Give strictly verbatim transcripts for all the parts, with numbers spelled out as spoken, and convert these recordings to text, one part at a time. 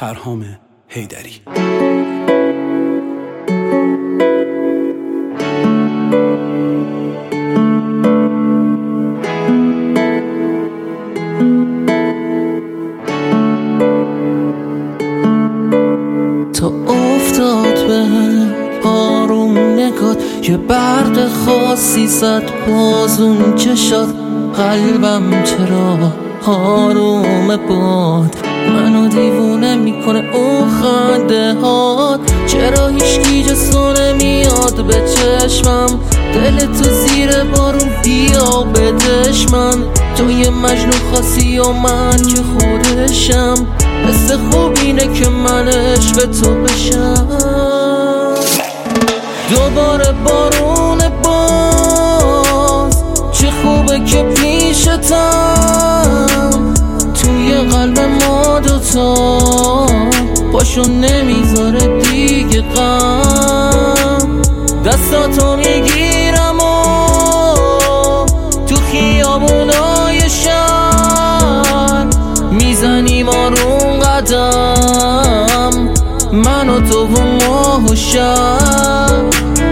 پرهام حیدری. تو افتاد به آروم نگات، یه برق خاصی زد بازون چشات، قلبم چرا آروم باد، منو دیوونه میکنه اون خنده هات، چرا هیچکی جسو نمیاد به چشمم، دل تو زیر بارون بیا بدش من، تو یه مجنون خاصی و من که خودشم، حس خوب اینه که من عشق تو بشم. دوباره بارون باز، چه خوبه که پیشتم، توی قلب ما دوتا پاشو نمیذاره دیگه غم، دستاتو میگیرم و تو خیابونای شهر میزنیم آروم قدم، من و تو و ماه و شب.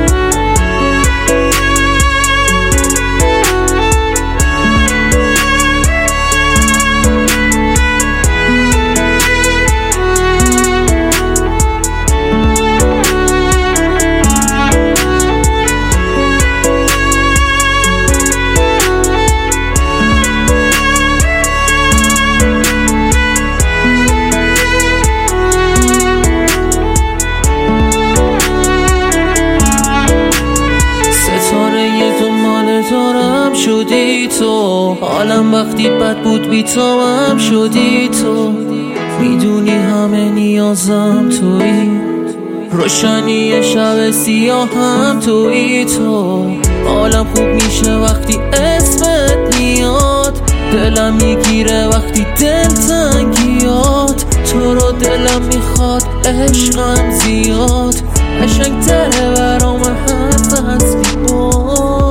شدی تو حالم وقتی بد بود بی تو هم شدی تو، میدونی همه نیازم تویی، روشنی شب سیاه هم تویی تو، حالم خوب میشه وقتی اسمت میاد، دلم میگیره وقتی دل تنگیات، تو رو دلم میخواد عشقم زیاد، قشنگ تره برام حرف هستی با.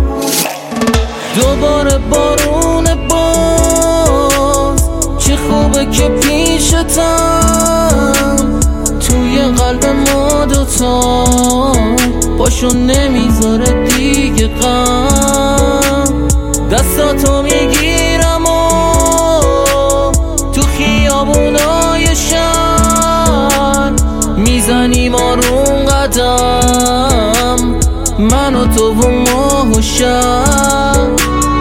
دوباره بارون باز، چه خوبه که پیشتم، توی قلب ما دوتا پاشو نمیذاره دیگه غم، دستاتو میگیرم و تو خیابونای شهر میزنیم آروم قدم، من و تو و ماه و شب.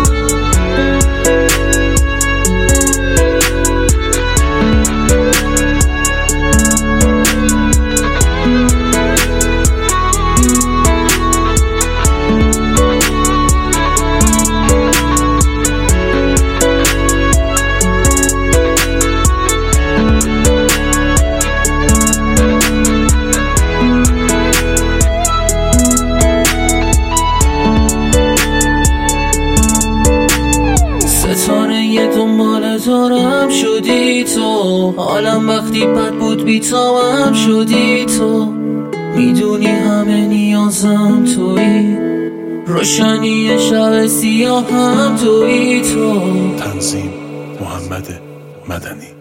دارم شدی تو، حالم وقتی بد بود بی تو هم شدی تو، میدونی همه نیازم تویی، روشنی شب سیاه هم تویی تو. تنظیم محمد مدنی.